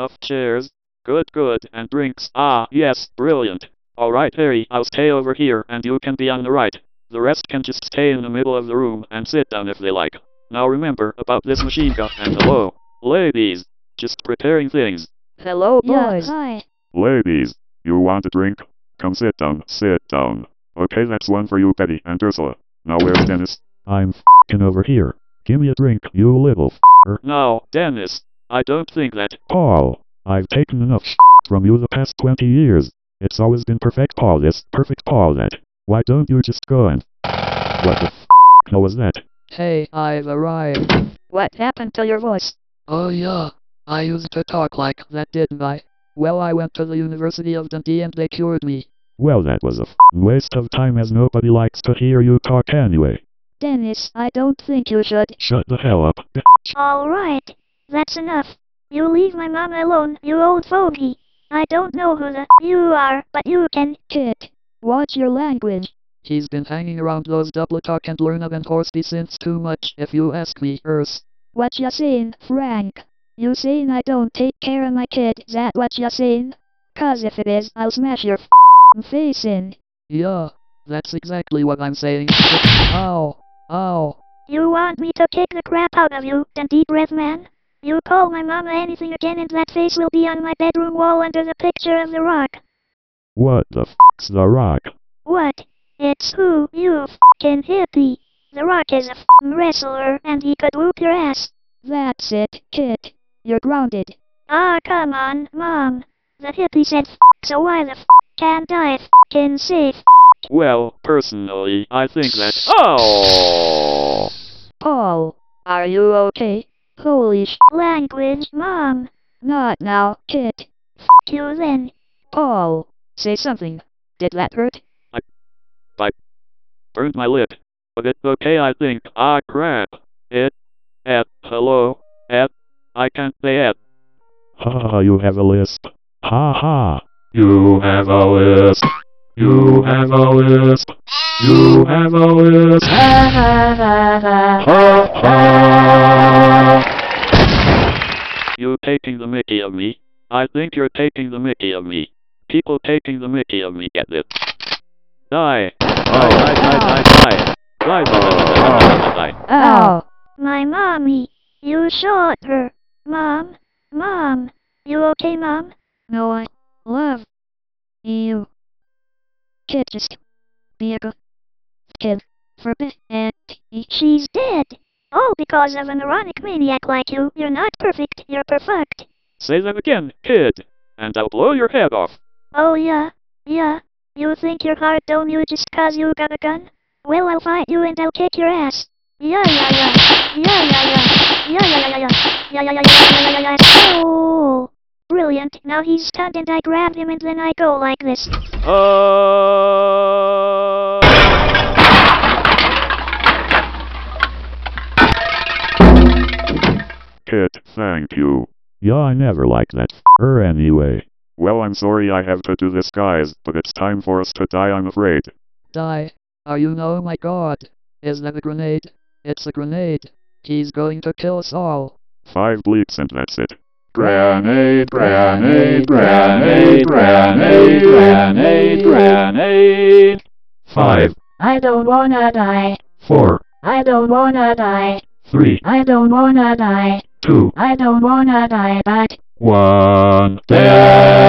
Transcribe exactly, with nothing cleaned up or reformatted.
enough chairs? Good, good, and drinks. Ah, yes, brilliant. Alright Harry, I'll stay over here and you can be on the right. The rest can just stay in the middle of the room and sit down if they like. Now remember about this machine gun and hello, ladies. Just preparing things. Hello, boys. Yeah, hi. Ladies, you want a drink? Come sit down, sit down. Okay, that's one for you, Betty and Ursula. Now where's Dennis? I'm f***ing over here. Give me a drink, you little f***er. No, Dennis, I don't think that. Paul, I've taken enough sh** from you the past twenty years. It's always been perfect Paul this, perfect Paul that. Why don't you just go and... What the f*** was that? Hey, I've arrived. What happened to your voice? Oh yeah, I used to talk like that, didn't I? Well, I went to the University of Dundee and they cured me. Well, that was a f***ing waste of time as nobody likes to hear you talk anyway. Dennis, I don't think you should. Shut the hell up, bitch. Alright, that's enough. You leave my mom alone, you old fogey. I don't know who the you are, but you can. Kid, watch your language. He's been hanging around those Duplatok and Lerna and Horsby since too much, if you ask me, Urs. What ya saying, Frank? You saying I don't take care of my kid, is that what ya saying? Cause if it is, I'll smash your f***ing face in. Yeah, that's exactly what I'm saying. Ow, ow. You want me to kick the crap out of you, Dundee breath man? You call my mama anything again and that face will be on my bedroom wall under the picture of The Rock. What the f***'s The Rock? What? It's who, you f***ing hippie. The Rock is a f***ing wrestler and he could whoop your ass. That's it, kid. You're grounded. Ah, come on, Mom. The hippie said f***, so why the f*** can't I f***ing say f***? Well, personally, I think that... Oh! Paul, are you okay? Holy sh... Language, Mom. Not now, kid. F*** you then. Paul, say something. Did that hurt? I... I... burned my lip. But it's okay, I think. Ah, crap. It... At... Hello? At... I can't say at. Ha ha, you have a lisp. Ha ha. You have a lisp. You have a lisp. You have a lisp. Ha ha ha ha. Ha ha. You taking the mickey of me? I think you're taking the mickey of me. People taking the mickey of me get it. Die. Die, die, die, die, die. Die, die, die, die, die. Ow. My mommy. You shot her. Mom. Mom. You okay, Mom? No, I love you. Kid, just be a good kid for a bit and eat. She's dead. All because of an ironic maniac like you. You're not perfect, you're perfect. Say that again, kid, and I'll blow your head off. Oh yeah, yeah. You think you're hard, don't you, just cause you got a gun? Well, I'll fight you and I'll kick your ass. Yeah, yeah, yeah. Yeah, yeah, yeah. Yeah, yeah, yeah, yeah. Yeah, yeah, yeah, yeah, yeah, yeah, yeah. Oh, brilliant. Now he's stunned and I grab him and then I go like this. Uh... Kid, thank you. Yeah, I never liked that f***er anyway. Well, I'm sorry I have to do this, guys, but it's time for us to die, I'm afraid. Die. Are you? Oh my god. Is that a grenade? It's a grenade. He's going to kill us all. Five bleeps and that's it. Grenade, grenade, grenade, grenade, grenade, grenade. Five. I don't wanna die. Four. I don't wanna die. Three. I don't wanna die. Two. I don't wanna die, but... One. Dead.